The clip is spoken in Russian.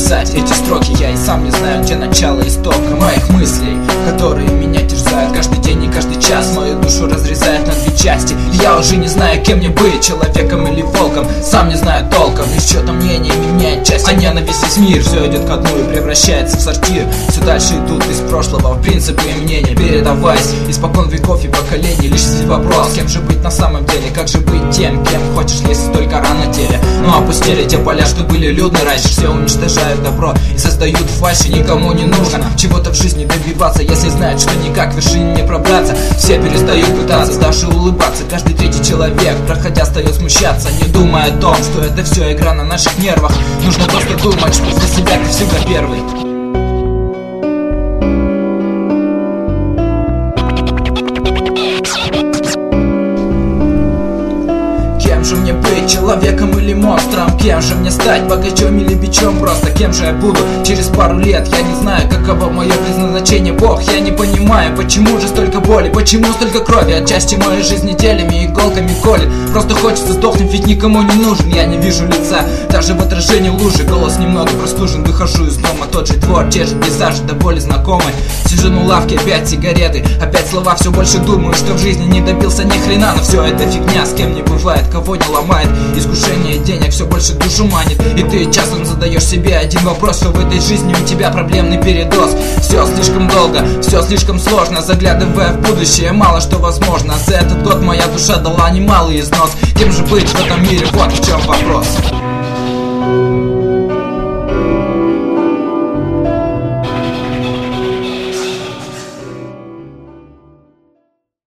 написать эти строки. Я и сам не знаю, где начало истока моих мыслей, которые меня терзают каждый день и каждый час. Мою душу разрезает на две части, и я уже не знаю, кем мне быть, человеком или волком. Сам не знаю толком, и что-то мнение меняет часть, а ненависть весь мир. Все идет ко дну и превращается в сортир. Все дальше идут из прошлого в принципы и мнения, передаваясь испокон веков и поколений. Лишь здесь вопрос, кем же быть на самом деле, как же быть тем, кем хочешь, если только рано теле. Но опустили те поля, что были людны раньше. Все уничтожают добро и создают фальшь, и никому не нужно чего-то в жизни добиваться, если знают, что никак к вершине не пробраться. Все перестают пытаться даже улыбаться. Каждый третий человек, проходя, стает смущаться, не думая о том, что это все игра на наших нервах. Нужно просто думать, что для себя ты всегда первый. Кем же мне быть, человеком или монстром? Кем же мне стать, богачом или бичом просто? Кем же я буду через пару лет? Я не знаю, каково мое предназначение, Бог. Я не понимаю, почему же столько боли, почему столько крови. Отчасти моей жизни телями, иголками колет. Просто хочется сдохнуть, ведь никому не нужен. Я не вижу лица, даже в отражении лужи. Голос немного простужен, выхожу из дома. Тот же двор, те же пейзажи, до боли знакомый. Сижу на лавке, опять сигареты, опять слова, все больше думаю, что в жизни не добился ни хрена. Но все это фигня, с кем не бывает, кого не ломает. Искушение денег все больше душу манит, и ты часом задаешь себе один вопрос: что в этой жизни у тебя проблемный передоз. Все слишком долго, все слишком сложно, заглядывая в будущее, мало что возможно. За этот год моя душа дала немалый износ. Кем же быть в этом мире, вот в чем вопрос.